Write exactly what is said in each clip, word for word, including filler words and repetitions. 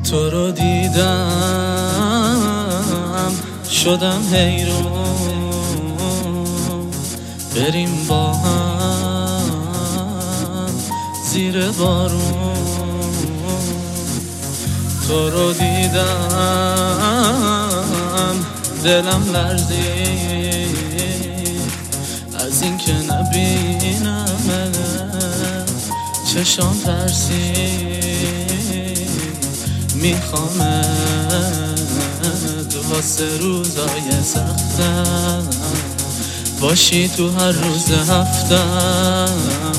تو رو دیدم شدم حیران، بریم با هم زیر بارون. تو رو دیدم دلم لرزید از این که نبینم، چشام ترسید میخوامت واسه روزای سختم، باشی تو هر روز هفتم.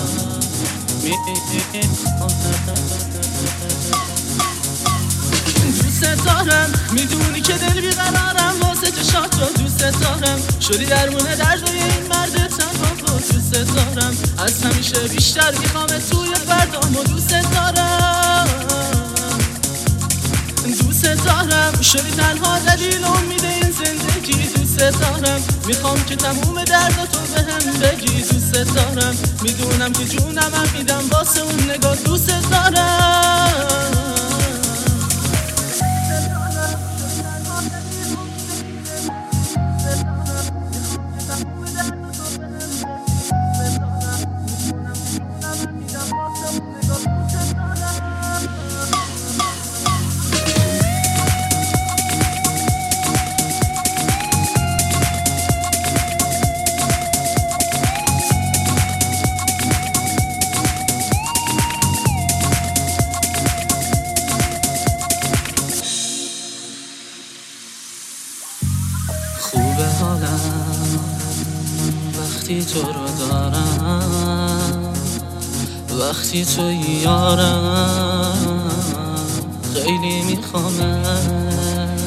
دوست دارم، میدونی که دل بیقرارم، واسه چشات رو دوست دارم، شدی درمونه دردای این مرد تنها رو دوست دارم، از همیشه بیشتر میخوامت توی فردامو دوست دارم. دوست دارم، شدی تنها دلیل امید این زندگی، دوست دارم، میخوام که تموم درداتو به هم بگی، دوست دارم، میدونم که جونم هم میدم واسه اون نگاه، دوست دارم. خوبه حالم وقتی تو رو دارم، وقتی تو یارم خیلی میخوامم.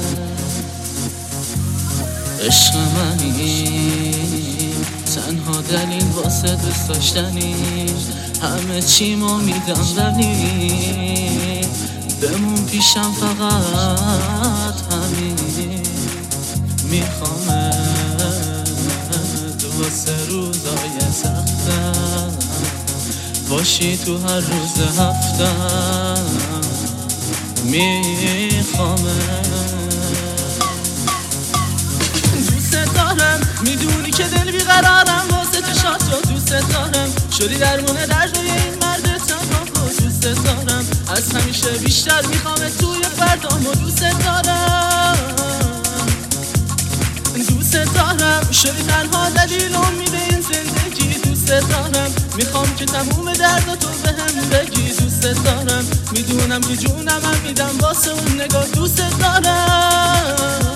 عشق منی تنها دلیل واسه دوست داشتنی، همه چیمو میدم ولی بمون پیشم فقط همین. میخوامت واسه روزای سختم، باشی تو هر روز هفتم. میخوامت دوست دارم، میدونی که دل بیقرارم، واسه چشات رو دوست دارم، شدی درمونه دردای این مرد تنها رو دوست دارم، از همیشه بیشتر میخوامت توی فردامو دوست دارم. دوست دارم، شدی تنها دلیل امید این زندگی، دوست دارم، میخوام که تموم درداتو به هم بگی، دوست دارم، میدونم که جونم هم میدم واسه اون نگاه، دوست دارم.